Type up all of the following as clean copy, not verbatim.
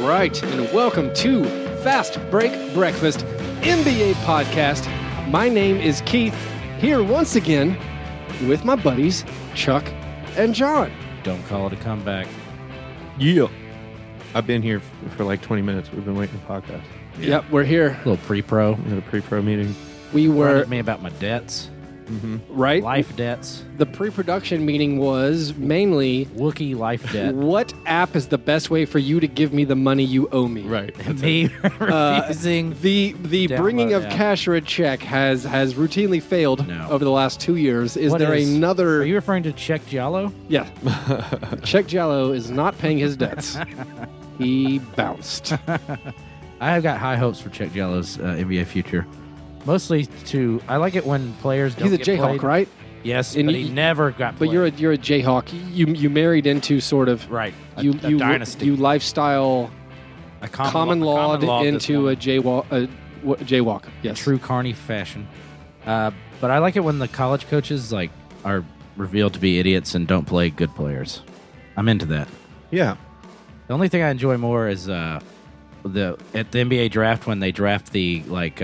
right, and welcome to Fast Break Breakfast NBA podcast. My name is Keith, here once again with my buddies Chuck and John. Don't call it a comeback. Yeah. I've been here for like 20 minutes. We've been waiting for the podcast. Yep, we're here. A little pre-pro. We had a pre-pro meeting. We were Reminded me about my debts, right. life debts, The pre-production meeting was mainly Wookiee life debt. what app is the best way for you to give me the money you owe me. Right. Me refusing. The bringing of Download app. cash or a check has routinely failed No. over the last 2 years. Is What there is- another? Are you referring to Check Giallo? Yeah. Check Jallo is not paying his debts. He bounced. I have got high hopes for Check Giallo's NBA future. Mostly I like it when players don't He's a get Jayhawk, played. right? Yes, And but you- he never got played. But you're a Jayhawk. You married into sort of right. A You dynasty. lifestyle a common lawed into a jaywalk. Yes. true carny fashion. But I like it when the college coaches are revealed to be idiots and don't play good players. I'm into that. Yeah. The only thing I enjoy more is at the NBA draft when they draft the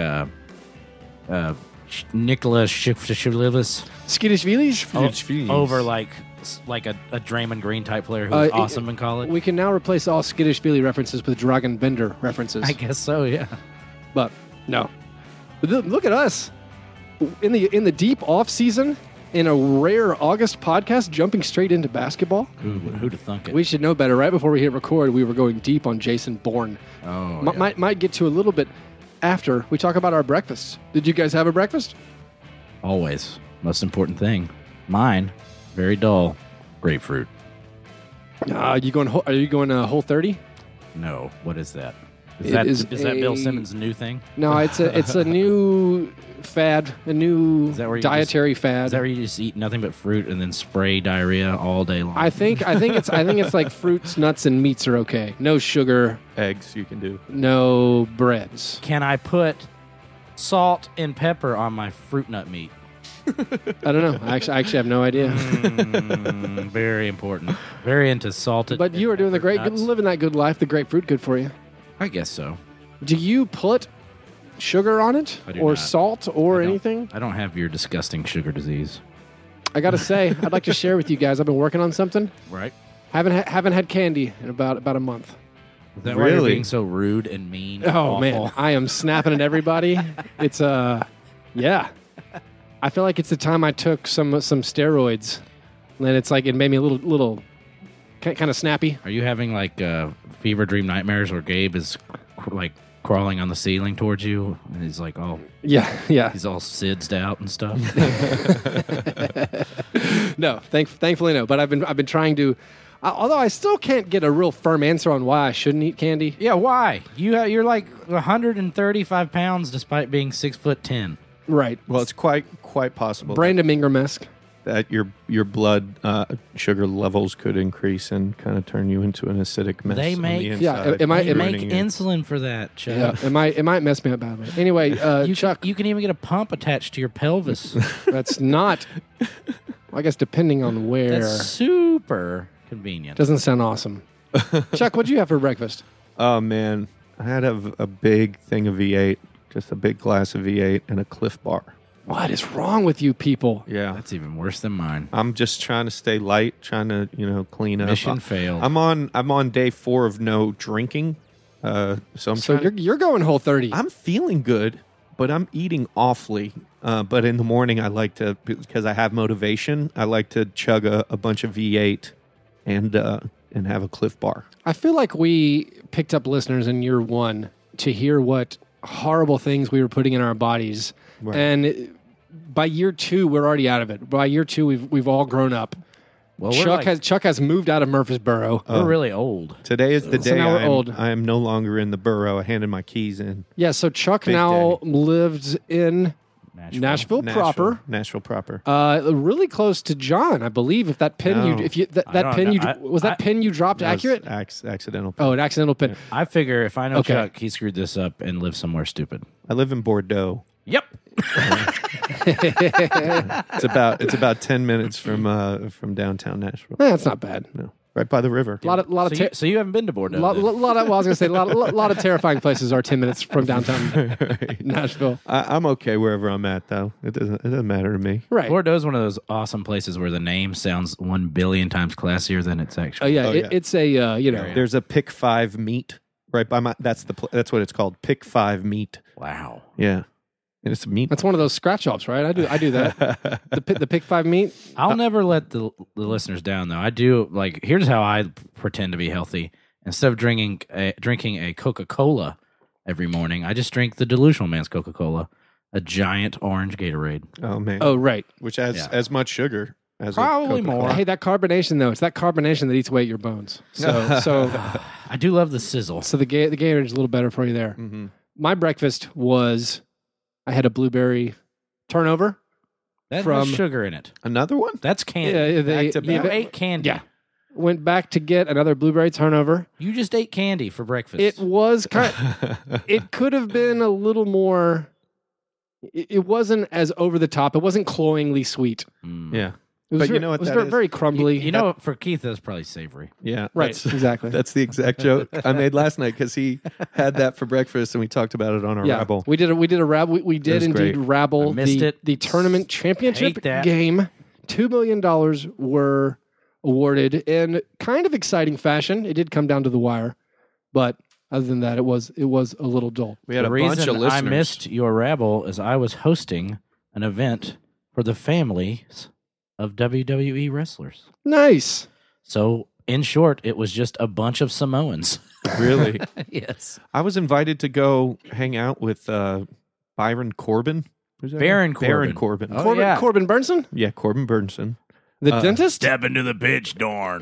Nicholas Shivlivas Skidishvili. over like a Draymond Green type player who was awesome in college. We can now replace all Skidishvili references with Dragon Bender references. I guess so. Yeah. But no. But look at us in the deep off season. In a rare August podcast, jumping straight into basketball. Who'd have thunk it? We should know better. Right before we hit record, we were going deep on Jason Bourne. yeah. Might get to a little bit after we talk about our breakfast. Did you guys have a breakfast? Always most important thing. Mine, very dull. Grapefruit. Are you going Whole 30? No. What is that? It Is is that Bill a- Simmons' new thing? No, it's a new fad, a new Is that where you dietary fad. Is that where you just eat nothing but fruit and then spray diarrhea all day long? I think it's like fruits, nuts, and meats are okay. No sugar, Eggs you can do. no breads. Can I put salt and pepper on my fruit nut meat? I don't know. I actually have no idea. Very important. Very into salted. But you are doing the great, nuts. living that good life. The grapefruit, good for you. I guess so. Do you put sugar on it, I do or not. salt, or I don't- anything? I don't have your disgusting sugar disease. I gotta say, I'd like to share with you guys. I've been working on something. Right? Haven't had candy in about a month. Is that why you're Really? being so rude and mean? and Oh awful? man, I am snapping at everybody. It's yeah. I feel like it's the time I took some steroids, and then it made me a little kind of snappy. Are you having fever dream nightmares where Gabe is crawling on the ceiling towards you and he's like all Yeah. he's all sidsed out and stuff? No, thankfully no. But I've been trying to. Although I still can't get a real firm answer on why I shouldn't eat candy. Yeah, why? You're like 135 pounds despite being 6'10". Right. Well, it's quite possible Brandon Ingram-esque. that your blood sugar levels could increase and kind of turn you into an acidic mess. They on make- the Yeah, inside, it might- They it make ruining you. insulin for that, Chuck. Yeah, it might mess me up badly. Anyway, Chuck, You can even get a pump attached to your pelvis. that's not. I guess depending on where. That's super convenient. Doesn't sound awesome. Chuck, what'd you have for breakfast? Oh man, I had a big thing of V8, just a big glass of V8 and a Cliff Bar. What is wrong with you people? Yeah, That's even worse than mine. I'm just trying to stay light, trying to clean up. Mission failed. I'm on day 4 of no drinking, so I'm So trying. you're going Whole 30. I'm feeling good, but I'm eating awfully. But in the morning, I like to, because I have motivation, I like to chug a bunch of V8 and have a Cliff Bar. I feel like we picked up listeners in year 1 to hear what horrible things we were putting in our bodies, Right. and by year 2 we're already out of it. By year 2 we've all grown up. Well, Chuck has moved out of Murfreesboro. we're really old. Today is the So day now we're old. I am no longer in the borough. I handed my keys in. Yeah, so Chuck Big now lives in Nashville proper. Nashville proper. Really close to John, I believe. If that pin No. that pin I- you dropped That was accurate? accidental. Oh, an accidental pin. I figure if I know Okay. Chuck, he screwed this up and lived somewhere stupid. I live in Bordeaux. Yep. It's about 10 minutes from downtown Nashville. That's not bad. No. right by the river. A lot of So you haven't been to Bordeaux? lot then. of well, I was gonna say a lot of terrifying places are 10 minutes from downtown Nashville. I'm okay wherever I'm at, though. It doesn't matter to me. Right. Bordeaux is one of those awesome places where the name sounds 1 billion times classier than it's Oh actually. yeah, Oh, yeah. it's a There's a Pick 5 meat right by my. That's what it's called. Pick 5 meat. Wow. Yeah, and it's a meat. that's one of those scratch offs, right? I do that. the Pick 5 meat. I'll never let the listeners down, though. I do, like, here's how I pretend to be healthy. Instead of drinking a Coca-Cola every morning, I just drink the Delusional Man's Coca-Cola, a giant orange Gatorade. Oh man. Oh right. Which has Yeah. as much sugar as Probably a Coca-Cola. more. Hey, that carbonation though. It's that carbonation that eats away at your bones. So I do love the sizzle. the Gatorade is a little better for you there. Mhm. My breakfast was I had a blueberry turnover. That From- has sugar in it. Another one? That's candy. Yeah, Back to You back. ate candy. Yeah. Went back to get another blueberry turnover. You just ate candy for breakfast. It was it could have been a little more. It wasn't as over the top. It wasn't cloyingly sweet. Mm. Yeah. It was But you very, know what it was that very, is? very crumbly. You know, for Keith, that's probably savory. Yeah. right? That's, Exactly. that's the exact joke I made last night because he had that for breakfast and we talked about it on our yeah, Rabble. we did a rabble. We did was indeed great. rabble I missed it. the tournament championship Hate that. game. $2 million were awarded in kind of exciting fashion. It did come down to the wire, but other than that, it was a little dull. We had the a bunch reason of listeners. I missed your rabble is I was hosting an event for the families of WWE wrestlers. Nice. So, in short, it was just a bunch of Samoans. Really? Yes. I was invited to go hang out with Byron Corbin. Who's that? Baron Baron Corbin. Corbin. Oh, yeah. Corbin Burnson, Yeah, Corbin Burnson. the dentist. Step into the pitch, darn.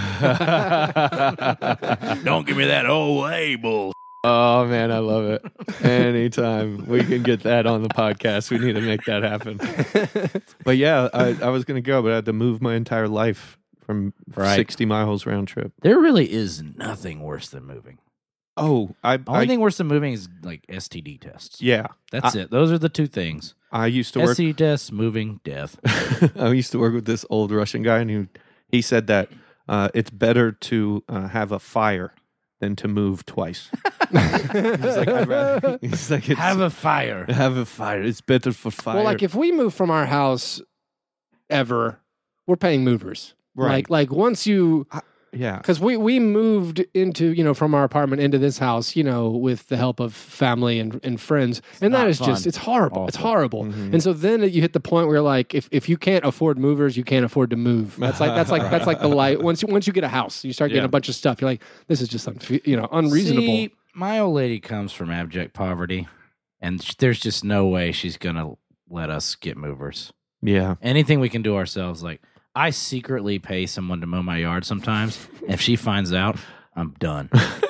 Don't give me that old label. Oh man, I love it. Anytime we can get that on the podcast, we need to make that happen. But yeah, I was going to go, but I had to move my entire life from Right. 60 miles round trip. There really is nothing worse than moving. Oh, Only thing worse than moving is like STD tests. yeah. That's it. Those are the two things. I used to work. STD tests, moving, death. I used to work with this old Russian guy, and he said that it's better to have a fire than to move twice. He's like, it's, Have a fire. have a fire. It's better for fire. Well, like if we move from our house ever, we're paying movers. Right. Like once you, yeah. because we moved into, from our apartment into this house, with the help of family and friends. And that not is fun. just, it's horrible. It's Awful. horrible. Mhm. And so then you hit the point where like, if you can't afford movers, you can't afford to move. That's like the light. Once you get a house, you start getting Yeah. a bunch of stuff. You're like, this is just unreasonable. See, my old lady comes from abject poverty, and there's just no way she's going to let us get movers. Yeah. Anything we can do ourselves, like I secretly pay someone to mow my yard sometimes. If she finds out, I'm done.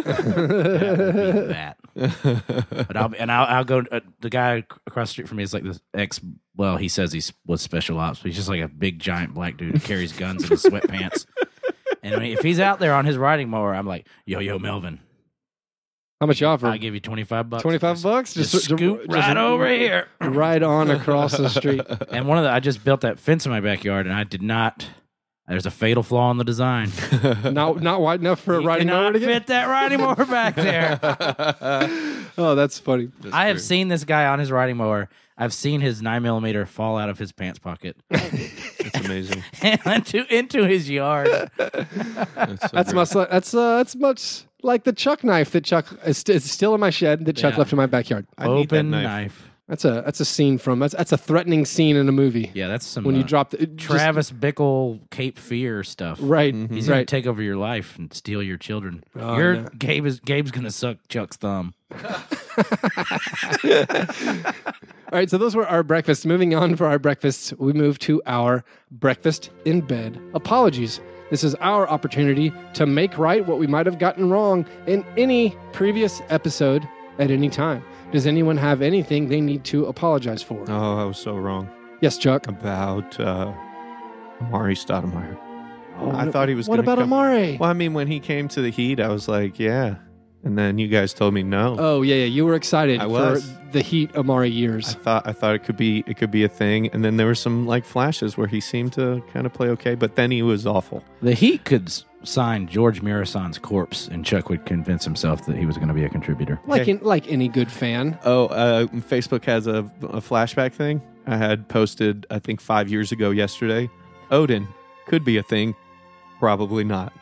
That will be that. But I'll go. The guy across the street from me is like this well, he says he was special ops, but he's just like a big giant black dude who carries guns in his sweatpants. And if he's out there on his riding mower, I'm like, yo, Melvin, How much you offer? I'll give you $25. $25? Just scoot right over here. Right on across the street. And I just built that fence in my backyard, and I did not. There's a fatal flaw in the design. Not wide enough for a You riding mower cannot to get. fit that riding mower back there. Oh, that's funny. I have seen this guy on his riding mower. I've seen his 9mm fall out of his pants pocket It's amazing. and into his yard. That's so That's much like the Chuck knife that Chuck is still in my shed that Chuck Yeah. left in my backyard. I need that Open knife. knife. That's a scene from that's a threatening scene in a movie. Yeah, that's some When you drop the Travis Bickle Cape Fear stuff. right, He's gonna right. take over your life and steal your children. Oh, no. Gabe's gonna suck Chuck's thumb. All right, so those were our breakfasts. Moving on for our breakfasts, we move to our breakfast in bed apologies. This is our opportunity to make right what we might have gotten wrong in any previous episode at any time. Does anyone have anything they need to apologize for? Oh, I was so wrong Yes, Chuck. about Amari Stoudemire. Oh, I thought he was What gonna about come- Amari? Well, I mean, when he came to the Heat, I was like, yeah. And then you guys told me no. Oh yeah. You were excited I for was. the Heat Amari years. I thought it could be a thing, and then there were some like flashes where he seemed to kind of play okay, but then he was awful. The Heat could sign George Murason's corpse, and Chuck would convince himself that he was going to be a contributor. Like any good fan. Oh, Facebook has a flashback thing. I had posted, I think 5 years ago yesterday. Odin could be a thing. Probably not.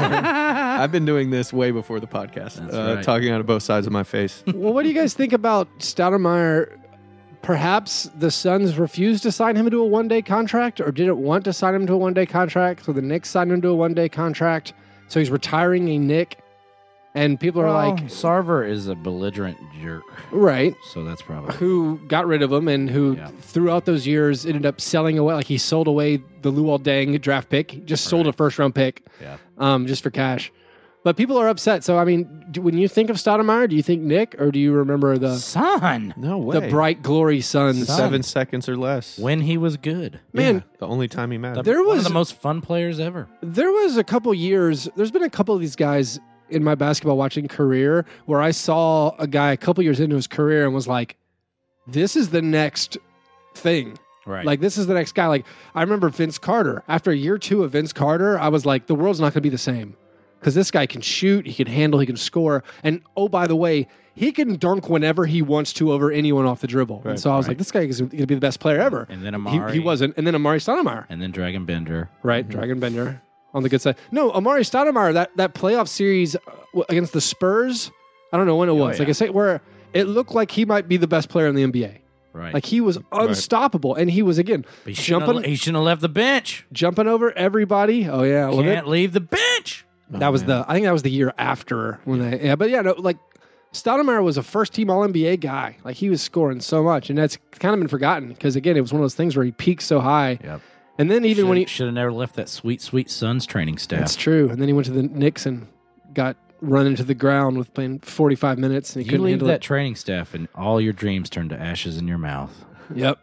I've been doing this way before the podcast, right. talking out of both sides of my face. Well, what do you guys think about Stoudemire? Perhaps the Suns refused to sign him to a one-day contract, or didn't want to sign him to a one-day contract, so the Knicks signed him to a one-day contract, so he's retiring a Knick, and people are like... Sarver is a belligerent jerk. Right. So that's probably... Who got rid of him and who throughout those years ended up selling away. Like he sold away the Luol Deng draft pick. He just sold a first-round pick just for cash. But people are upset. So, I mean, when you think of Stoudemire, do you think Knick, or do you remember the Son? No way. the bright glory Suns? 7 seconds or less. When he was good. Man, Yeah, the only time he mattered. There One was- of the most fun players ever. there was a couple years, there's been a couple of these guys in my basketball watching career where I saw a guy a couple years into his career and was like, this is the next thing. Right. Like, this is the next guy. Like, I remember Vince Carter. After year 2 of Vince Carter, I was like, the world's not going to be the same. Because this guy can shoot, he can handle, he can score. And, oh, by the way, he can dunk whenever he wants to over anyone off the dribble. And so I was like, this guy is going to be the best player ever. And then Amari. He wasn't. And then Amari Stoudemire. And then Dragon Bender. Right, Dragon Bender on the good side. No, Amari Stoudemire, that playoff series against the Spurs, I don't know when it was. yeah. Like I say, where it looked like he might be the best player in the NBA. Right. Like he was unstoppable, and he was again he shouldn't have left the bench. jumping over everybody. Oh yeah, well, Can't leave the bench. that was I think that was the year after when they. Yeah, but yeah, no, like Stoudemire was a first-team All-NBA guy. Like he was scoring so much, and that's kind of been forgotten because again, it was one of those things where he peaked so high. Yep. And then even when he should have never left that sweet, sweet Suns training staff. That's true. And then he went to the Knicks and got run into the ground with playing 45 minutes, and he You couldn't leave handle that it. training staff, and all your dreams turn to ashes in your mouth. Yep.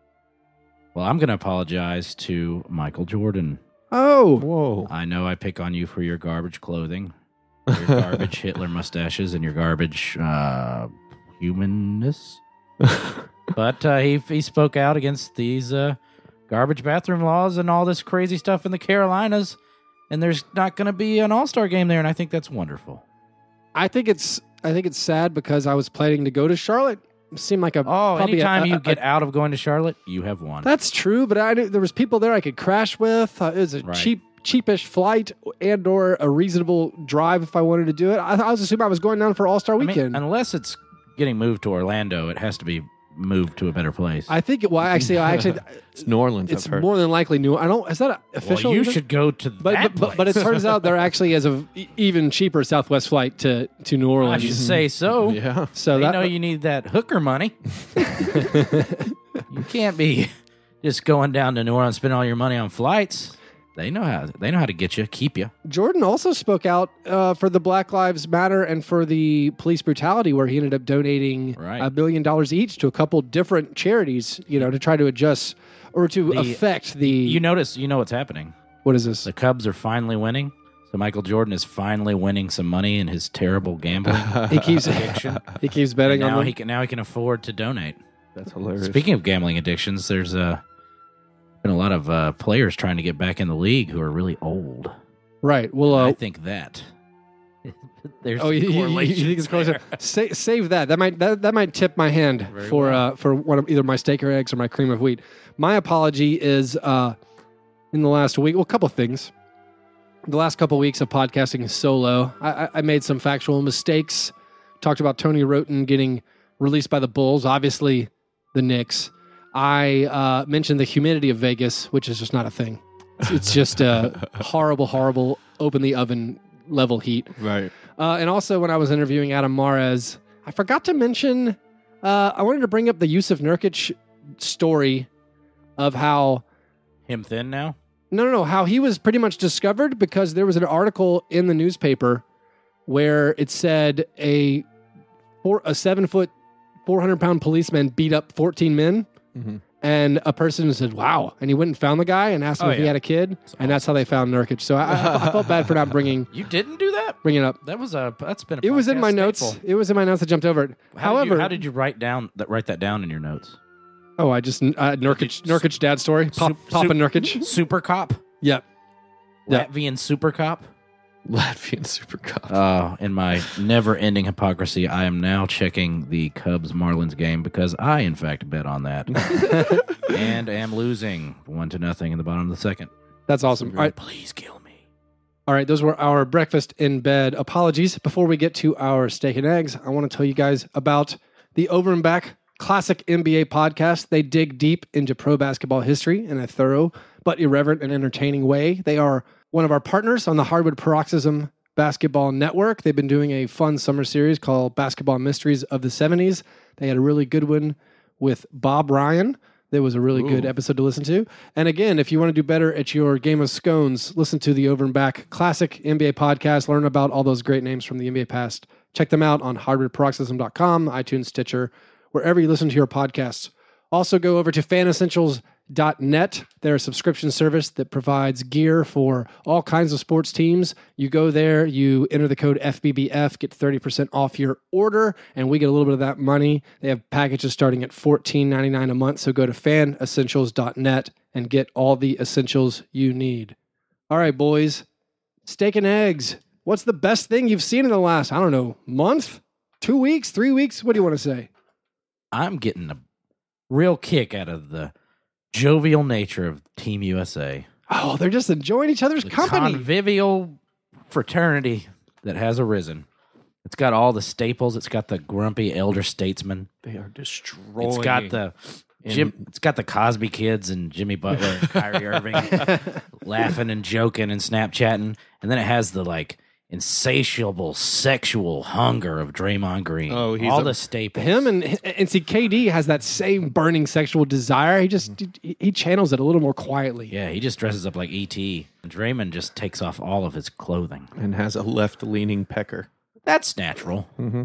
Well, I'm going to apologize to Michael Jordan. Oh, Whoa. I know I pick on you for your garbage clothing, your garbage Hitler mustaches, and your garbage humanness. But he spoke out against these garbage bathroom laws and all this crazy stuff in the Carolinas, and there's not going to be an All-Star game there, and I think that's wonderful. I think it's sad because I was planning to go to Charlotte. It seemed like Anytime you get out of going to Charlotte, you have won. That's true, but I knew there was people there I could crash with. It was a Right. cheapish flight and/or a reasonable drive if I wanted to do it. I was assuming I was going down for All-Star I mean, Weekend. unless it's getting moved to Orlando, it has to be moved to a better place. I think. Well, actually, It's New Orleans, it's I've heard. more than likely new. I don't. Is that official? well, you even? should go to that place. But it turns out there actually is a even cheaper Southwest flight to New I Orleans. should say so. Yeah. So They that know you need that hooker money. You can't be just going down to New Orleans, spending all your money on flights. They know how to get you, keep you. Jordan also spoke out for the Black Lives Matter and for the police brutality, where he ended up donating Right. $1 billion each to a couple different charities, to try to adjust or to affect the. You know what's happening. What is this? The Cubs are finally winning. So Michael Jordan is finally winning some money in his terrible gambling He keeps addiction. he keeps betting And on now them. he can afford to donate. That's hilarious. Speaking of gambling addictions, there's been a lot of players trying to get back in the league who are really old. Right. Well, I think that there's oh, you correlation. think it's correlation? Save that. That might tip my hand Very for one of either my steak or eggs or my cream of wheat. My apology is in the last week. Well, a couple of things. The last couple of weeks of podcasting solo, I made some factual mistakes. Talked about Tony Roten getting released by the Bulls. Obviously, the Knicks. I mentioned the humidity of Vegas, which is just not a thing. It's just a horrible, open the oven level heat. Right. And also, when I was interviewing Adam Mares, I forgot to mention, I wanted to bring up the Yusuf Nurkic story of how, Him thin now? no, how he was pretty much discovered because there was an article in the newspaper where it said a 7-foot, 400-pound policeman beat up 14 men. Mhm. And a person said, wow. And he went and found the guy and asked him if he yeah. had a kid. And that's how they found Nurkic. So I felt bad for not bringing You didn't do that? it up. That's been a It was in podcast my notes. staple. It was in my notes. I jumped over it. However, how did you write that down in your notes? oh, I just Nurkic dad story. Papa Nurkic. Super Cop? Yep. Yeah. Latvian Super Cop? Latvian Super Cup. In my never-ending hypocrisy, I am now checking the Cubs-Marlins game because I, in fact, bet on that. And am losing 1-0 in the bottom of the second. That's awesome. All right. Please kill me. All right, those were our breakfast in bed apologies. Before we get to our steak and eggs, I want to tell you guys about the Over and Back Classic NBA podcast. They dig deep into pro basketball history in a thorough but irreverent and entertaining way. They are one of our partners on the Hardwood Paroxysm Basketball Network. They've been doing a fun summer series called Basketball Mysteries of the 70s. They had a really good one with Bob Ryan. That was a really good episode to listen to. And again, if you want to do better at your game of scones, listen to the Over and Back Classic NBA podcast. Learn about all those great names from the NBA past. Check them out on hardwoodparoxysm.com, iTunes, Stitcher, wherever you listen to your podcasts. Also go over to fanessentials.net. They're a subscription service that provides gear for all kinds of sports teams. You go there, you enter the code FBBF, get 30% off your order, and we get a little bit of that money. They have packages starting at $14.99 a month, so go to fanessentials.net and get all the essentials you need. All right, boys, steak and eggs. What's the best thing you've seen in the last, I don't know, month, 2 weeks, 3 weeks? What do you want to say? I'm getting a real kick out of the jovial nature of Team USA. Oh, they're just enjoying each other's The company. convivial fraternity that has arisen. It's got all the staples. It's got the grumpy elder statesman. They are destroying. It's got the It's got the Cosby kids and Jimmy Butler and Kyrie Irving laughing and joking and Snapchatting, and then it has the like insatiable sexual hunger of Draymond Green. Oh, he's all a- the staples. Him and see KD has that same burning sexual desire. He channels it a little more quietly. Yeah, he just dresses up like E.T. And Draymond just takes off all of his clothing. and has a left-leaning pecker. That's natural. Mm-hmm.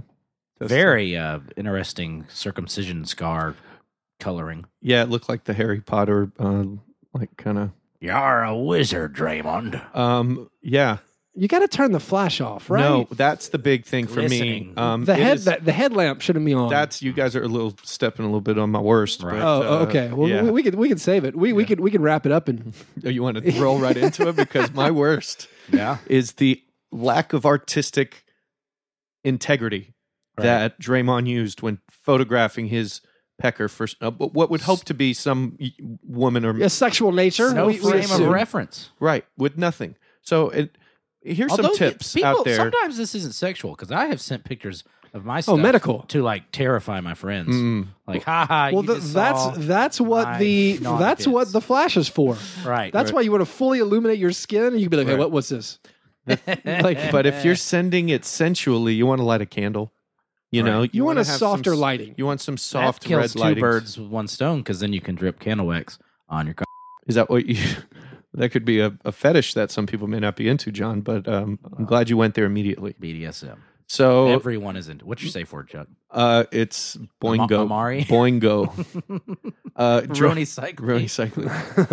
Very interesting circumcision scar coloring. Yeah, it looked like the Harry Potter, like kind of. You're a wizard, Draymond. Yeah. You got to turn the flash off, right? No, that's the big thing for Glistening. me. The headlamp shouldn't be on. That's you guys are stepping a little bit on my worst. Right. But, okay. Well, yeah. we can save it. We can wrap it up and Oh, you want to roll right into it because my worst Yeah. is the lack of artistic integrity that Draymond used when photographing his pecker for what would hope to be some woman or a sexual nature. No we frame of assume. reference. right with nothing. So here's Although some tips people, out there. Sometimes this isn't sexual because I have sent pictures of my stuff medical. to like terrify my friends. Like, haha. Well, you just saw that's what my the naughty that's what bits. the flash is for. Right. That's why you want to fully illuminate your skin, and you can be like, "Hey, Right. what's this?" Like, But if you're sending it sensually, you want to light a candle. You know, you want a wanna have softer some, lighting. You want some that soft kills red two lighting. birds with one stone because then you can drip candle wax on your car. Is that what you? That could be a fetish that some people may not be into, John. But I'm glad you went there immediately. BDSM. So Everyone is into. What's your safe word, Chuck? it's Boingo. Amari? Boingo. Roni cycling. Roni cycling.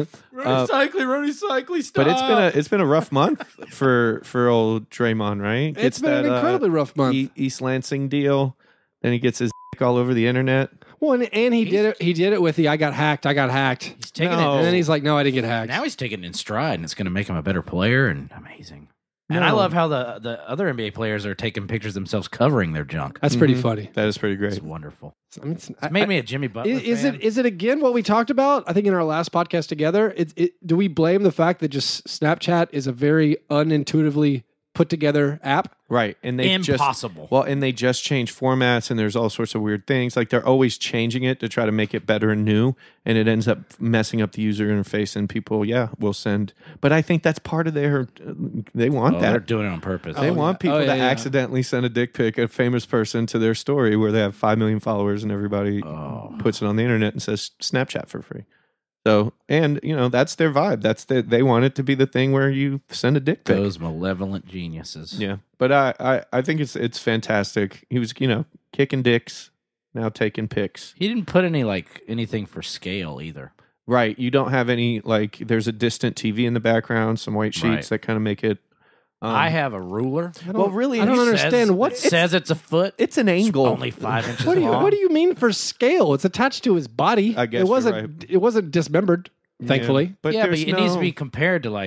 Roni cycling. Stop. But it's been a rough month for old Draymond, right? it's Gets been an that, incredibly rough month. East Lansing deal. Then he gets his dick all over the internet. Well, and he did it. He did it with the "I got hacked." He's taking No. And it. then he's like, "No, I didn't get hacked." Now he's taking it in stride, and it's going to make him a better player. And amazing. And I No. love how the other NBA players are taking pictures themselves covering their junk. That's pretty funny. That is pretty great. It's wonderful. I mean, It's made me a Jimmy Butler Is fan. it again what we talked about? I think in our last podcast together. Do we blame the fact that just Snapchat is a very unintuitively put together app? Right. And they Impossible. and they just change formats and there's all sorts of weird things. Like they're always changing it to try to make it better and new. And it ends up messing up the user interface and people, will send. But I think that's part of they want They're that. doing it on purpose. They want people to yeah. accidentally send a dick pic, a famous person, to their story where they have 5 million followers and everybody puts it on the internet and says Snapchat for free. So, and that's their vibe. They want it to be the thing where you send a dick pic. Those malevolent geniuses. Yeah, but I think it's fantastic. He was kicking dicks, now taking pics. He didn't put anything for scale either. Right, you don't have any there's a distant TV in the background, some white sheets Right. that kind of make it. I have a ruler. Well, really, I don't it understand what says it's a foot. It's an angle. Only 5 inches What do long. you mean for scale? It's attached to his body. I guess it you're wasn't. right. It wasn't dismembered. Thankfully, but yeah, but there's it needs to be compared to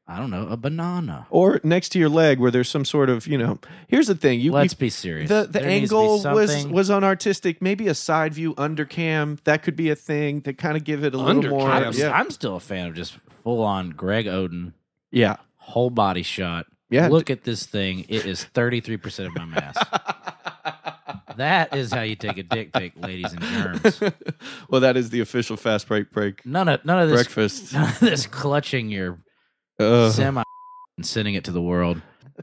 I don't know, a banana. Or next to your leg where there's some sort of, here's the thing. Let's be serious. The There needs to be angle something- was unartistic. Maybe a side view undercam. That could be a thing to kind of give it a little more. Undercam? I'm still a fan of just full on Greg Oden, Yeah. whole body shot. Yeah. Look at this thing. It is 33% of my mass. That is how you take a dick pic, ladies and germs. Well, that is the official fast break None of this. breakfast. None of this clutching your semi and sending it to the world.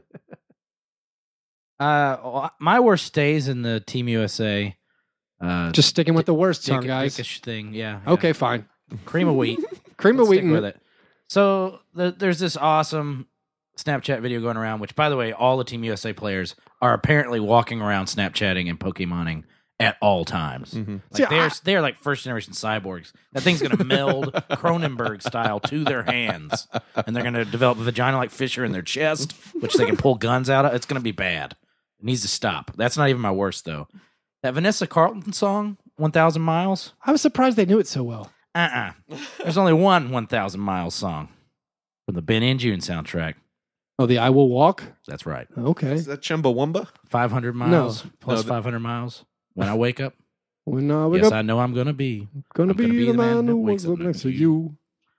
My worst stays in the Team USA. Just sticking with the worst song, Dickish guys. thing. Yeah. Okay, fine. Cream of wheat. Cream of Let's wheat. stick with it. So there's this awesome Snapchat video going around, which, by the way, all the Team USA players are apparently walking around Snapchatting and Pokemoning at all times. Mhm. Like See, they're like first generation cyborgs. That thing's going to meld Cronenberg style to their hands, and they're going to develop a vagina like Fisher in their chest, which they can pull guns out of. It's going to be bad. It needs to stop. That's not even my worst though. That Vanessa Carlton song, 1,000 Miles. I was surprised they knew it so well. There's only one 1,000 Miles song from the Ben and June soundtrack. Oh, the I Will Walk? That's right. Okay. Is that Chumbawamba? 500 miles plus No, 500 miles. When I wake up, When I wake yes, up, I know I'm gonna be. gonna I'm be gonna be the the man man that who wakes wakes up up next to next to you.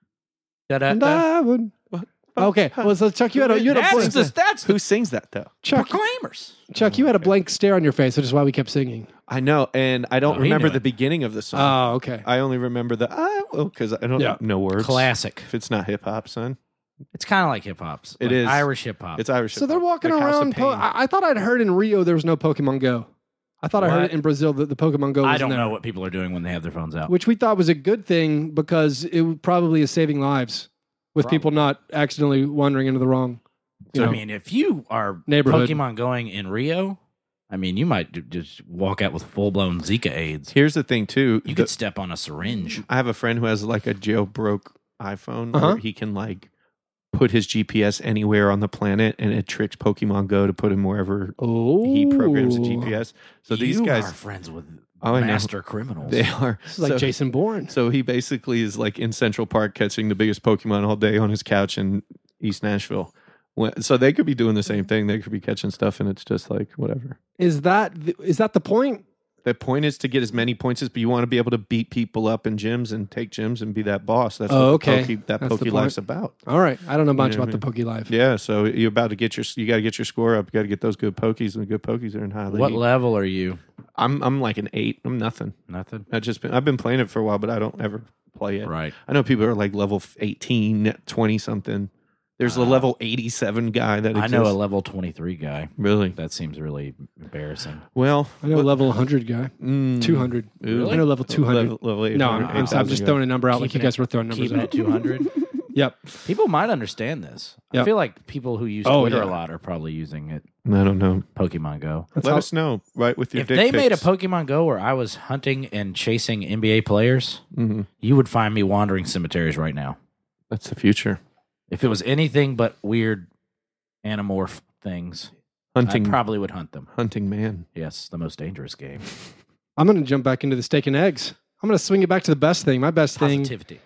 And Da-da-da. I would. Okay, well, so Chuck, you had a blank. That's Who sings that though? Chuck, Proclaimers. Chuck, you had a blank stare on your face, which is why we kept singing. I know, and I don't Oh, he remember knew the it. beginning of the song. Oh, okay. I only remember the because I don't Yeah. know words. Classic. If it's not hip hop, son, It's kind of like hip hop's. It Like is. Irish hip hop. it's Irish. So they're hip-hop. walking Like House of around. Pain. I thought I'd heard in Rio there was no Pokemon Go. I thought I heard What? it in Brazil that the Pokemon Go was I don't know what people are doing when they have their phones out. which we thought was a good thing because it probably is saving lives with people not accidentally wandering into the wrong. You I know. mean, if you are Neighborhood. Pokemon going in Rio, I mean, you might just walk out with full blown Zika AIDS. Here's the thing too. You could step on a syringe. I have a friend who has like a jailbroke iPhone Uh-huh. where he can like put his GPS anywhere on the planet, and it tricks Pokemon Go to put him wherever Oh, he programs the GPS. So these You guys, are friends with Oh, I know. master criminals. they are This is like so, Jason Bourne. So he basically is like in Central Park catching the biggest Pokemon all day on his couch in East Nashville. So they could be doing the same thing. They could be catching stuff, and it's just like whatever. Is that the point? The point is to get as many points as, but you want to be able to beat people up in gyms and take gyms and be that boss. That's Oh, what okay. that That's the Poke Life's about. All right, I don't know much You know about what the Poke Life. Yeah, so you're about to get you got to get your score up. You got to get those good Pokies, and the good Pokies are in high league. What level are you? I'm like an 8. I'm nothing. Nothing. I've been playing it for a while, but I don't ever play it. Right. I know people are like level 18, 20 something. There's a level 87 guy that I exists. know a level 23 guy. Really? That seems really embarrassing. Well, I know a level 100 guy, 200. Ooh. I know level 200. Level 800, No, I'm 8,000 just guy. throwing a number out like you Keeping guys were throwing numbers Keeping out. it 200. Yep. People might understand this. I Yep. feel like people who use Oh, Twitter yeah. a lot are probably using it. I don't know. Pokemon Go. That's Let how- us know right with your If dick they made a pics. Pokemon Go where I was hunting and chasing NBA players, Mhm. you would find me wandering cemeteries right now. That's the future. If it was anything but weird animorph things, Hunting I probably would hunt them. hunting man. Yes, the most dangerous game. I'm going to jump back into the steak and eggs. I'm going to swing it back to the best thing. My best thing Positivity.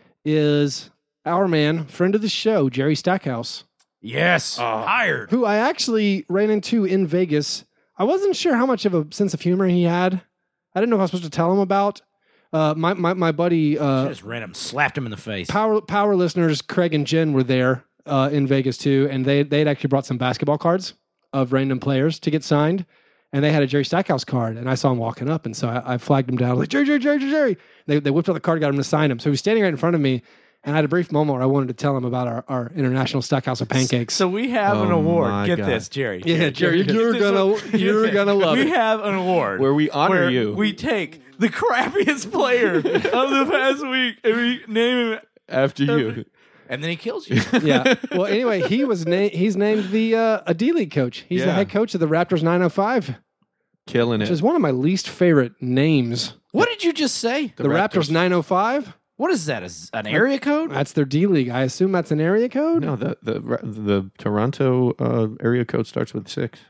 is our man, friend of the show, Jerry Stackhouse, Yes. Hired. who I actually ran into in Vegas. I wasn't sure how much of a sense of humor he had. I didn't know if I was supposed to tell him about. My buddy, Just ran him, slapped him in the face. power listeners, Craig and Jen were there in Vegas too, and they'd actually brought some basketball cards of random players to get signed, and they had a Jerry Stackhouse card, and I saw him walking up, and so I flagged him down like Jerry. They whipped out the card, got him to sign him. So he was standing right in front of me, and I had a brief moment where I wanted to tell him about our International Stackhouse of Pancakes. So we have an Oh award. my Get God. this, Jerry. Yeah, Jerry, get you're this gonna one. you're Get this. gonna love We it. have an award Where we honor where you. We take the crappiest player of the past week and we name him, After you. and then he kills you. Yeah. Well, anyway, he's named the a D League coach. He's the Yeah. head coach of the Raptors 905, Killing which it. is one of my least favorite names. What did you just say? The Raptors 905. What is that? Is an area code? That's their D League. I assume that's an area code. No, the Toronto area code starts with 6.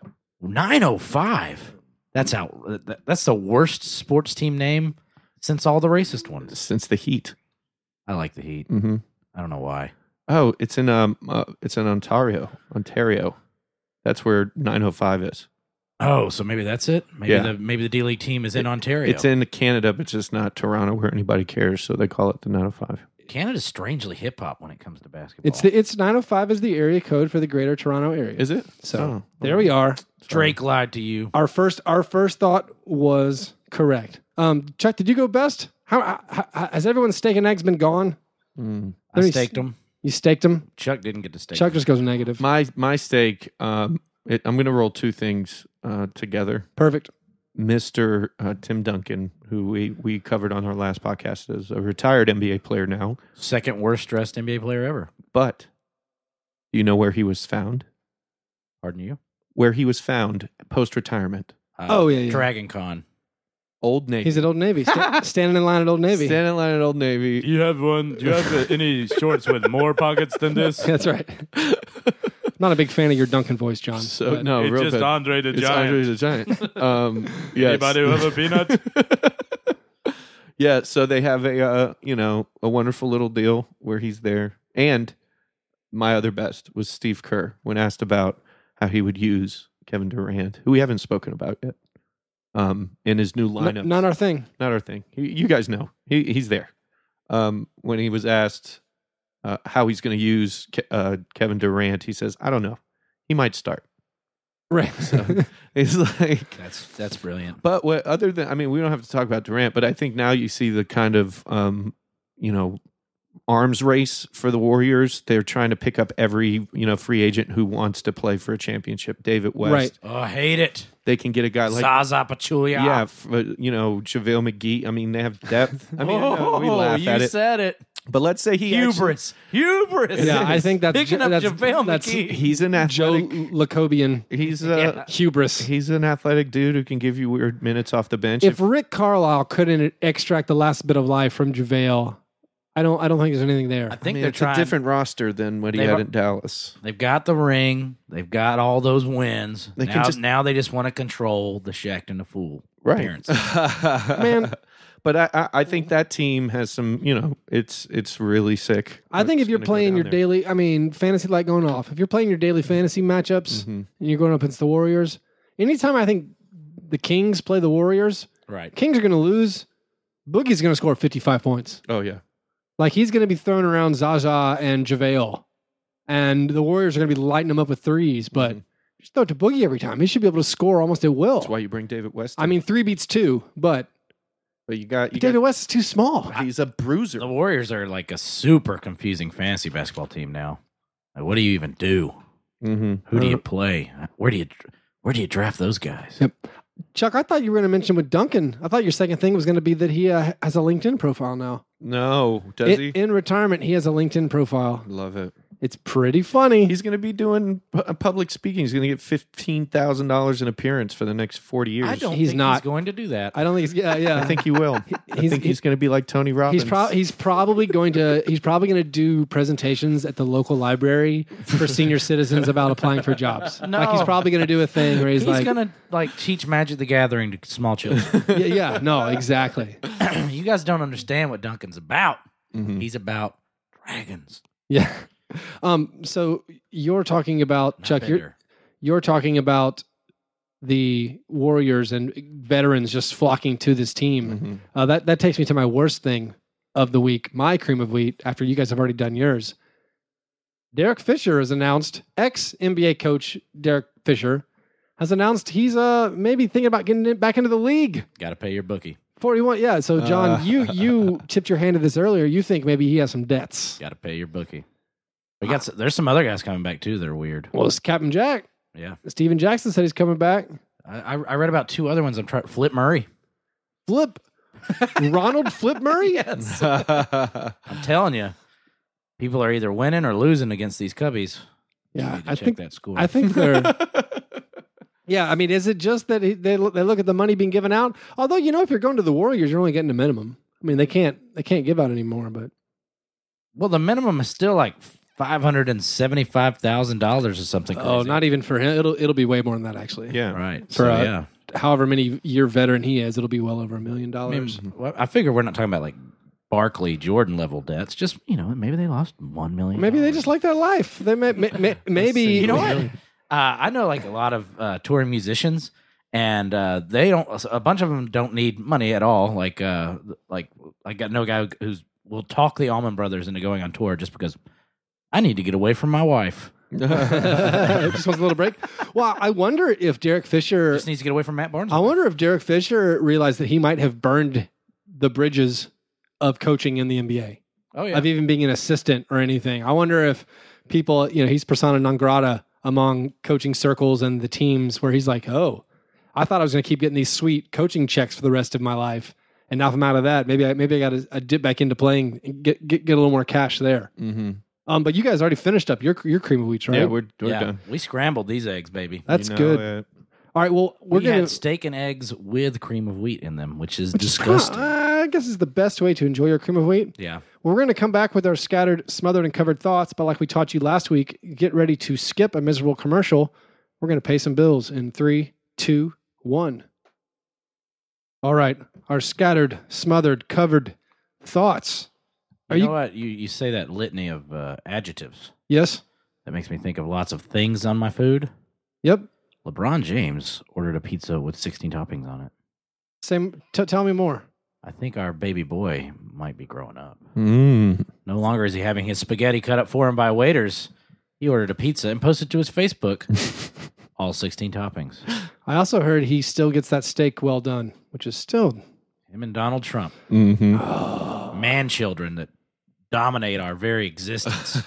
905. That's out. That's the worst sports team name since all the racist ones. Since the Heat. I like the Heat. Mm-hmm. I don't know why. Oh, it's in Ontario. That's where 905 is. Oh, so maybe that's it. Maybe Yeah. maybe the D League team is in Ontario. It's in Canada, but just not Toronto where anybody cares, so they call it the 905. Canada's strangely hip hop when it comes to basketball. It's 905 is the area code for the Greater Toronto area. Is it? So Oh. there we are. Drake lied to you. Our first thought was correct. Chuck, did you go best? How has everyone's steak and eggs been gone? Mm. I staked him. You staked them. Chuck didn't get to stake. Chuck just goes negative. My stake, I'm going to roll two things together. Perfect. Mr. Tim Duncan, who we covered on our last podcast, is a retired NBA player now. Second worst dressed NBA player ever. But do you know where he was found? Pardon you? Where he was found post-retirement. Yeah. Dragon Con. Old Navy. He's at Old Navy, standing in line at Old Navy. Standing in line at Old Navy. Do you have any shorts with more pockets than this? That's right. Not a big fan of your Duncan voice, John. So but- no, real good. Andre the It's Andre the Giant. Yes. Anybody who have a peanut? Yeah, so they have a wonderful little deal where he's there. And my other best was Steve Kerr when asked about how he would use Kevin Durant, who we haven't spoken about yet, in his new lineup. Not our thing. Not our thing. You guys know he's there. When he was asked how he's going to use Kevin Durant, he says, "I don't know. He might start." Right. So it's like That's brilliant. But what other than, I mean, we don't have to talk about Durant, but I think now you see the kind of, arms race for the Warriors. They're trying to pick up every, free agent who wants to play for a championship. David West. Right. Oh, I hate it. They can get a guy like, Zaza Pachulia. yeah, JaVale McGee. I mean, they have depth. I mean, I know we laugh you at it. said it. But let's say he Hubris. Yeah, I think that's Picking up that's, JaVale that's McGee. he's an Joe athletic. Lacobian He's hubris. he's an athletic dude who can give you weird minutes off the bench. If Rick Carlisle couldn't extract the last bit of life from JaVale, I don't think there's anything there. I think mean, they're it's trying. a different roster than what he They've had ar- in Dallas. They've got the ring. They've got all those wins. They now, can just- now they just want to control the Shaq and the Fool Right. appearance. Man. But I think that team has some, it's really sick. I think if It's you're gonna go playing down your there. daily, fantasy light going off. If you're playing your daily fantasy matchups Mhm. and you're going up against the Warriors, anytime I think the Kings play the Warriors, Right. Kings are going to lose. Boogie's going to score 55 points. Oh, yeah. Like he's going to be throwing around Zaza and JaVale, and the Warriors are going to be lighting them up with threes. But Mhm. just throw it to Boogie every time. He should be able to score almost at will. That's why you bring David West in. I mean, 3 beats 2, but But you got David West is too small. he's a bruiser. The Warriors are like a super confusing fantasy basketball team now. Like, what do you even do? Mm-hmm. Who do you play? Where do you draft those guys? Yep. Chuck, I thought you were going to mention with Duncan. I thought your second thing was going to be that he has a LinkedIn profile now. No, does he? In retirement, he has a LinkedIn profile. Love it. It's pretty funny. He's going to be doing public speaking. He's going to get $15,000 an appearance for the next 40 years. I don't He's think not. he's going to do that. I don't think he's yeah. I think he will. I think he's going to be like Tony Robbins. He's probably going to do presentations at the local library for senior citizens about applying for jobs. No. Like he's probably going to do a thing where he's He's like, gonna teach Magic the Gathering to small children. yeah, no, exactly. You guys don't understand what Duncan's about. Mhm. He's about dragons. Yeah. So you're talking about not Chuck. bigger. You're talking about the Warriors and veterans just flocking to this team. Mhm. That takes me to my worst thing of the week, my cream of wheat, after you guys have already done yours. Derek Fisher has announced, ex-NBA coach Derek Fisher has announced he's maybe thinking about getting back into the league. Got to pay your bookie. 41, yeah. So, John, you tipped your hand to this earlier. You think maybe he has some debts. Got to pay your bookie. There's some other guys coming back too that are weird. Well, it's Captain Jack. Yeah, Steven Jackson said he's coming back. I read about two other ones. I'm trying. Flip Murray. Ronald Flip Murray? Yes. I'm telling you, people are either winning or losing against these Cubbies. You Yeah, need to I check think that score. I think they're. Yeah, I mean, is it just that they look at the money being given out? Although, if you're going to the Warriors, you're only getting a minimum. I mean, they can't give out anymore. But well, the minimum is still like $575,000 or something. Crazy. oh, not even for him. It'll be way more than that actually. Yeah. right. For, So yeah, However many year veteran he is, it'll be well over $1 million. I mean, well, I figure we're not talking about like Barkley, Jordan level debts. Just maybe they lost $1 million. Maybe they just like their life. They maybe You know what? I know like a lot of touring musicians, and they don't. A bunch of them don't need money at all. Like I got no guy who will talk the Allman Brothers into going on tour just because I need to get away from my wife. just wants a little break. Well, I wonder if Derek Fisher Just needs to get away from Matt Barnes. I wonder if Derek Fisher realized that he might have burned the bridges of coaching in the NBA, Oh yeah. of even being an assistant or anything. I wonder if people, he's persona non grata among coaching circles and the teams where he's like, oh, I thought I was going to keep getting these sweet coaching checks for the rest of my life. And now if I'm out of that, maybe I got to dip back into playing and get a little more cash there. Mm-hmm. But you guys already finished up your cream of wheat, right? Yeah, we're done. We scrambled these eggs, baby. That's good. All right, well, We going had steak and eggs with cream of wheat in them, which is disgusting. I guess is the best way to enjoy your cream of wheat. Yeah. We're going to come back with our scattered, smothered, and covered thoughts, but like we taught you last week, get ready to skip a miserable commercial. We're going to pay some bills in 3, 2, 1. All right, our scattered, smothered, covered thoughts. You know what? You say that litany of adjectives. Yes? That makes me think of lots of things on my food. Yep. LeBron James ordered a pizza with 16 toppings on it. Same. Tell me more. I think our baby boy might be growing up. Mm. No longer is he having his spaghetti cut up for him by waiters. He ordered a pizza and posted to his Facebook all 16 toppings. I also heard he still gets that steak well done, which is still Him and Donald Trump, Mm-hmm. man children that dominate our very existence.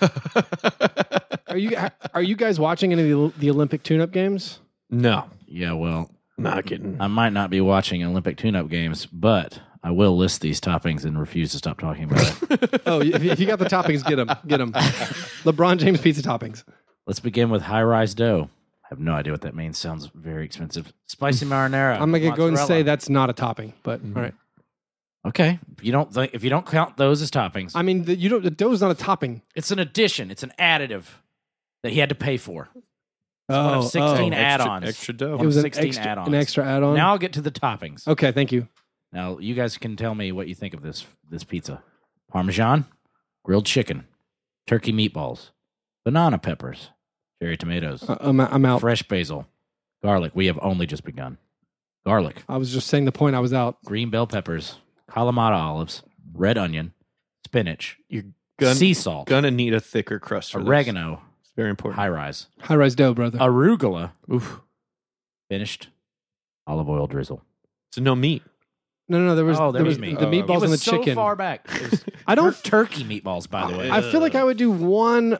Are you guys watching any of the Olympic tune-up games? No, Yeah, well, not kidding. I might not be watching Olympic tune-up games, but I will list these toppings and refuse to stop talking about it. Oh, if you got the toppings, get them. Get them. LeBron James pizza toppings. Let's begin with high-rise dough. I have no idea what that means. Sounds very expensive. Spicy marinara. I'm going to go and say mozzarella. that's not a topping, but all right. Okay. If you don't count those as toppings, I mean, the dough's not a topping. it's an addition. It's an additive that he had to pay for. one of 16 add-ons. Extra dough. It was an 16 extra, add-ons. an extra add-on. Now I'll get to the toppings. Okay, thank you. Now you guys can tell me what you think of this pizza. Parmesan, grilled chicken, turkey meatballs, banana peppers, cherry tomatoes, I'm out. fresh basil, garlic. We have only just begun. Garlic, I was just saying the point. I was out. green bell peppers, Kalamata olives, red onion, spinach, You're sea salt, gonna need a thicker crust for this. oregano, It's very important. high rise, High-rise dough, brother. arugula, Oof. finished, olive oil drizzle. So no meat. No. There was meat. the meatballs It was and the so chicken. far back. It was I don't. turkey meatballs, by the way. I feel like I would do one.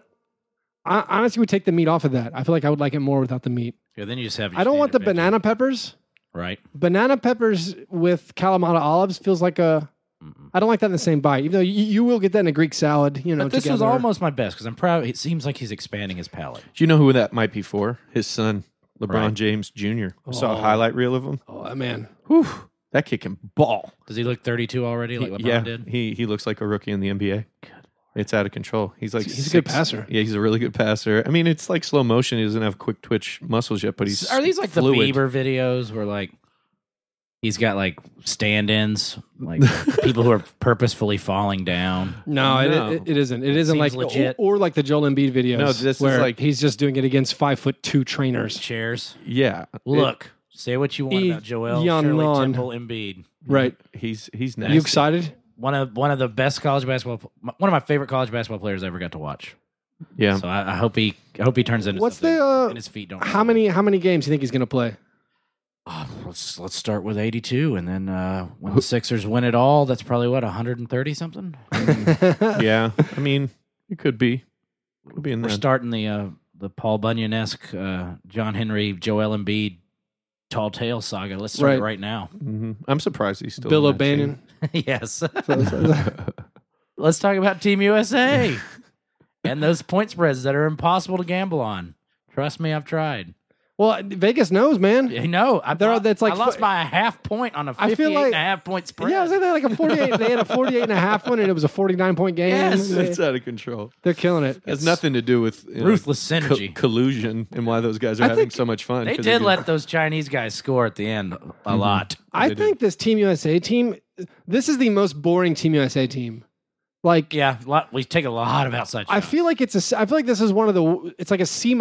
I honestly would take the meat off of that. I feel like I would like it more without the meat. Yeah, then you just have. Your I don't want the standard veggie, banana peppers. right? Banana peppers with Kalamata olives feels like a. I don't like that in the same bite. Even though you will get that in a Greek salad, But this was together. almost my best because I'm proud. It seems like he's expanding his palate. Do you know who that might be for? His son, LeBron Right. James Jr. I saw a Oh. highlight reel of him. Oh man, Whew. That kid can ball. Does he look 32 already, like LeBron yeah, did? he looks like a rookie in the NBA. It's out of control. He's like he's a good passer. Yeah, he's a really good passer. I mean, it's like slow motion. He doesn't have quick twitch muscles yet, but he's Are these like fluid. the Bieber videos where like he's got like stand-ins, like people who are purposefully falling down? No, No. It isn't. It isn't Seems like legit. or like the Joel Embiid videos. No, this is where like- he's just doing it against 5'2" trainers. Chairs. Yeah, Look, say what you want about Joel, Shirley Yanon. Temple, Embiid. Right? he's nasty. You excited? One of the best college basketball, one of my favorite college basketball players I ever got to watch. Yeah, So I hope he turns into What's something the, and his feet don't. How many games do you think he's going to play? Let's start with 82, and then when the Sixers win it all, that's probably what 130 something. yeah. I mean, it could be. Could be in We're there. starting the Paul Bunyan-esque John Henry, Joel Embiid, tall tale saga. Let's start it right now. I'm surprised he's still Bill in that O'Banion. Yes. Let's talk about Team USA and those point spreads that are impossible to gamble on. Trust me, I've tried. Well, Vegas knows, man. You know, That's like I lost by a half point on a I 58 feel like- and a half point spread. Yeah, I was like, like a 48. They had a 48 and a half one, and it was a 49-point game. Yes. chain. It's out of control. They're killing it. It has nothing to do with ruthless synergy. collusion, and why those guys are having think so much fun. They 'cause did do- let those Chinese guys score at the end a lot. I They think this Team USA team, this is the most boring Team USA team. Like, Yeah, we take a lot of outside shots. I feel like this is one of the. It's like a C-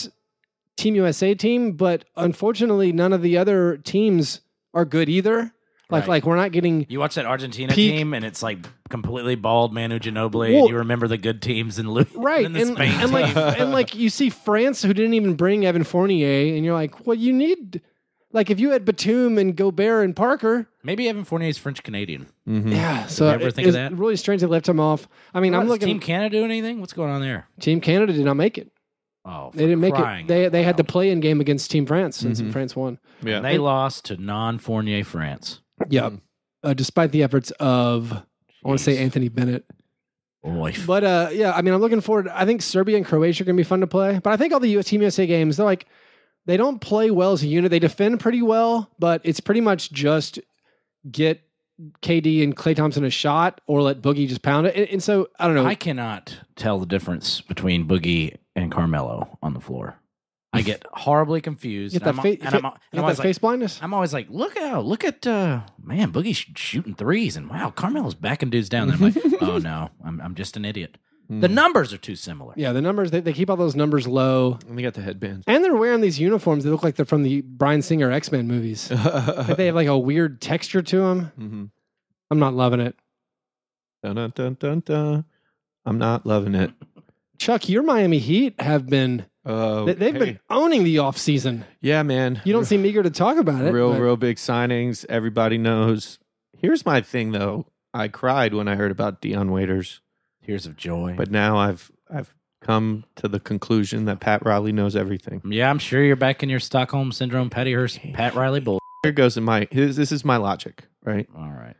Team USA team, but unfortunately, none of the other teams are good either. Right. Like we're not getting. You watch that Argentina peak- team, and it's like completely bald Manu Ginobili, Well- and you remember the good teams and lose. Right, and the and Spain team. like and like you see France who didn't even bring Evan Fournier, and you're like, well, you need like if you had Batum and Gobert and Parker, Maybe Evan Fournier is French Canadian. yeah. So you ever think of it's that? really strange they left him off. I mean, I'm Does looking. Team Canada doing anything? What's going on there? Team Canada did not make it. Oh, They didn't make crying it. They out had the loud. play-in game against Team France, and France won. Yeah. And they lost to non-Fournier France. Yeah, despite the efforts of I want to say Jeez. Anthony Bennett. Boy, But yeah, I mean, I'm looking forward. I think Serbia and Croatia are going to be fun to play. But I think all the Team USA games, they're like, they don't play well as a unit. They defend pretty well, but it's pretty much just get KD and Klay Thompson a shot or let Boogie just pound it. And so I don't know. I cannot tell the difference between Boogie and Carmelo on the floor. I get horribly confused. Get that, face blindness. I'm always like, look at man, Boogie's shooting threes, and wow, Carmelo's backing dudes down. And I'm like, oh no, I'm just an idiot. The numbers are too similar. Yeah, the numbers, they keep all those numbers low. And they got the headbands. And they're wearing these uniforms that look like they're from the Bryan Singer X-Men movies. Like they have like a weird texture to them. Mm-hmm. I'm not loving it. Dun, dun, dun, dun, dun. I'm not loving it. Chuck, your Miami Heat have been, they've been owning the offseason. Yeah, man. You don't seem eager to talk about it. but- Real big signings. Everybody knows. Here's my thing, though. I cried when I heard about Dion Waiters, Tears of joy. but now I've come to the conclusion that Pat Riley knows everything. Yeah, I'm sure you're back in your Stockholm syndrome, Patty Hearst, Pat Riley bull. Here goes this is my logic, right? All right.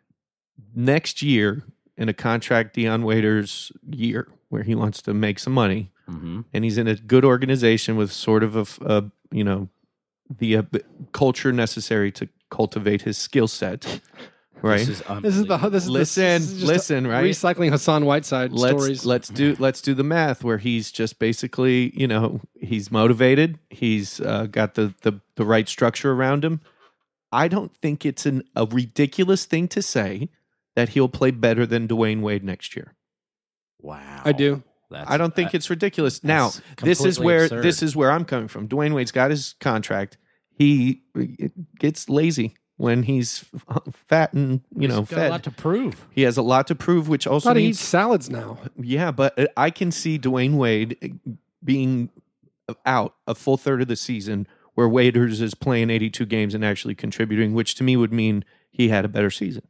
Next year, in a contract Dion Waiters year where he wants to make some money, Mm-hmm. and he's in a good organization with sort of the culture necessary to cultivate his skill set, right? This is Listen, right? Recycling Hassan Whiteside stories. Let's do the math where he's just basically, he's motivated. He's got the right structure around him. I don't think it's a ridiculous thing to say that he'll play better than Dwayne Wade next year. Wow. I do. I don't think it's ridiculous. Now, this completely is where I'm coming from. Dwayne Wade's got his contract. He gets lazy when he's fat and He's got fed. a lot to prove. He has a lot to prove, which I also thought he means eats salads now. yeah. But I can see Dwayne Wade being out a full third of the season, where Waiters is playing 82 games and actually contributing, which to me would mean he had a better season.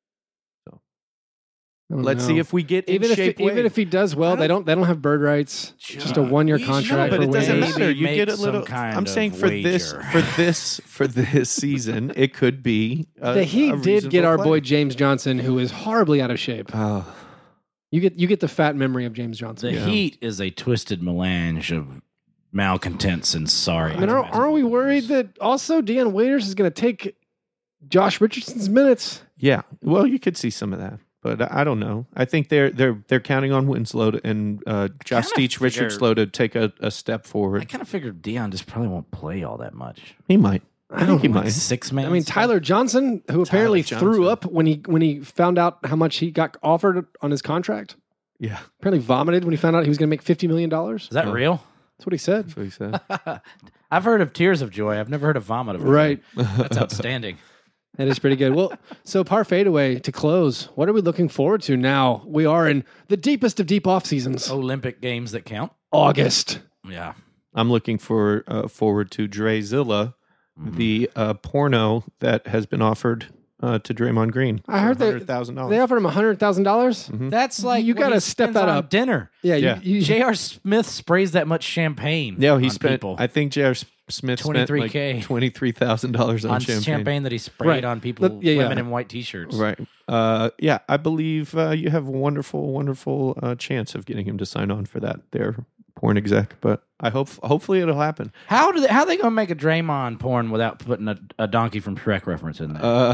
I don't Let's know. see if we get in even shape. even if he does well, they don't have bird rights. It's just a 1-year contract. but for it doesn't Wade. matter. You Make get a some little. kind I'm saying of for wager. this season, it could be. The Heat did get our boy James Johnson, who is horribly out of shape. Oh, You get the fat memory of James Johnson. The Heat is a twisted melange of malcontents and sorry. I mean, aren't we worried that also Dion Waiters is going to take Josh Richardson's minutes? yeah. Well, you could see some of that, but I don't know. I think they're counting on Winslow and Josh Steech, Richard Slow to take a step I forward. kind of figured Dion just probably won't play all that much. He might. I think he Like might. 6 man. I mean, Tyler Johnson, who apparently threw up when he found out how much he got offered on his contract. Yeah, Apparently vomited when he found out he was going to make $50 million. is that real? That's what he said. that's what he said. I've heard of tears of joy. I've never heard of vomit of joy. Right. That's outstanding. That is pretty good. Well, so par fadeaway to close. What are we looking forward to now? We are in the deepest of deep off seasons. Olympic games that count. August. Yeah. I'm looking forward to Drezilla, the porno that has been offered to Draymond Green. I heard that $100,000. they offered him $100,000. That's like You when gotta he step spends that on up. dinner. Yeah, Yeah. J.R. Smith sprays that much champagne. Yeah, he on spent. people. I think J.R. Smith spent like $23K. $23,000 on champagne. champagne that he sprayed Right. on people, Yeah, yeah. women in white t-shirts. Right. Yeah, I believe you have a wonderful chance of getting him to sign on for that. There, porn exec. But I hopefully it'll happen. How they going to make a Draymond porn without putting a donkey from Shrek reference in there?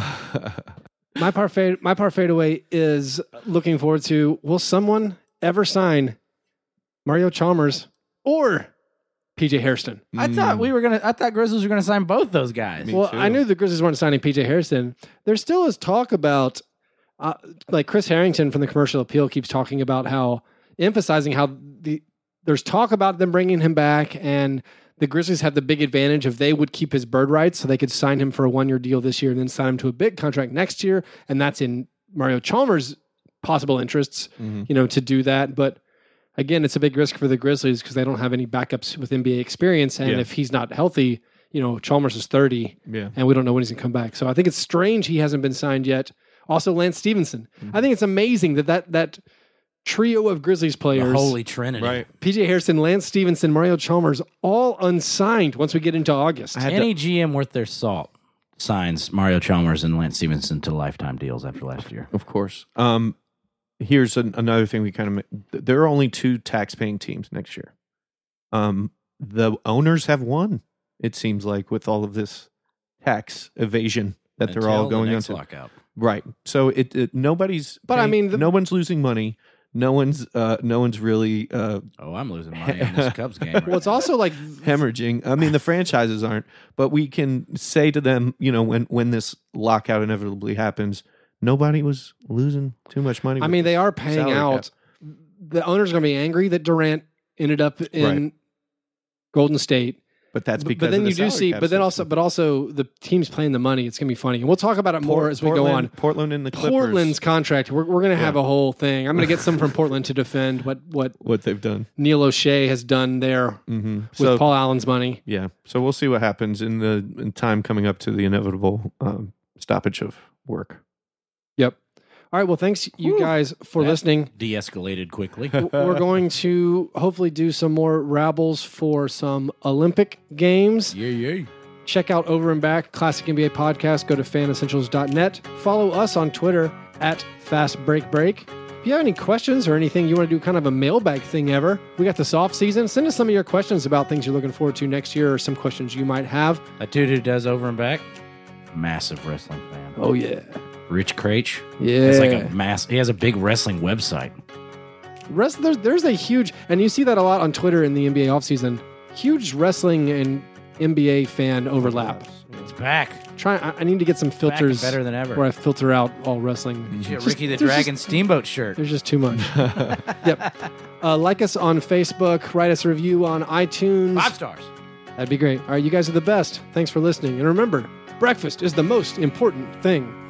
My par fadeaway is looking forward to, will someone ever sign Mario Chalmers or PJ Hairston? I thought Grizzlies were gonna sign both those guys. Me Well, too. I knew the Grizzlies weren't signing PJ Hairston. There still is talk about like Chris Harrington from the Commercial Appeal keeps talking about emphasizing how there's talk about them bringing him back, and the Grizzlies have the big advantage if they would keep his bird rights, so they could sign him for a 1-year deal this year and then sign him to a big contract next year, and that's in Mario Chalmers' possible interests, to do that. But again, it's a big risk for the Grizzlies because they don't have any backups with NBA experience, and if he's not healthy, Chalmers is 30, and we don't know when he's going to come back. So I think it's strange he hasn't been signed yet. Also, Lance Stevenson. I think it's amazing that trio of Grizzlies players, The Holy Trinity. Right. PJ Harrison, Lance Stevenson, Mario Chalmers, all unsigned once we get into August. Any GM worth their salt signs Mario Chalmers and Lance Stevenson to lifetime deals after last year. Of course. Here's another thing we kind of... There are only 2 tax-paying teams next year. The owners have won, it seems like, with all of this tax evasion that they're all going the on next to. lockout. Right. So nobody's... But I mean... no one's losing money. No one's really I'm losing money in this Cubs game. Right Well, it's now. also like hemorrhaging. I mean, the franchises aren't, but we can say to them, when this lockout inevitably happens, nobody was losing too much money. I with mean, they this are paying salary out. cap. The owner's going to be angry that Durant ended up in Golden State. But that's because But then of the you do salary see, cap but also the team's playing the money. It's going to be funny, and we'll talk about it more as we go on. Portland and the Clippers. Portland's contract. We're going to have a whole thing. I'm going to get some from Portland to defend what they've done. Neil O'Shea has done there with Paul Allen's money. Yeah. So we'll see what happens in time coming up to the inevitable stoppage of work. Yep. All right. Well, thanks you guys for listening. De-escalated quickly. We're going to hopefully do some more rabbles for some Olympic games. Yeah. Check out Over and Back, Classic NBA Podcast. Go to fanessentials.net. Follow us on Twitter at FastBreakBreak. If you have any questions or anything you want to do kind of a mailbag thing ever, we got this off season. Send us some of your questions about things you're looking forward to next year or some questions you might have. That dude who does Over and Back, massive wrestling fan. Oh, yeah. Rich Craich. Yeah. It's like he has a big wrestling website. There's a huge, and you see that a lot on Twitter in the NBA offseason, huge wrestling and NBA fan overlap. It's back. I need to get some filters Back and better than ever. where I filter out all wrestling. You get Just- Ricky the there's Dragon Steamboat shirt. There's just too much. Yep. Like us on Facebook. Write us a review on iTunes. 5 stars. That'd be great. All right, you guys are the best. Thanks for listening. And remember, breakfast is the most important thing.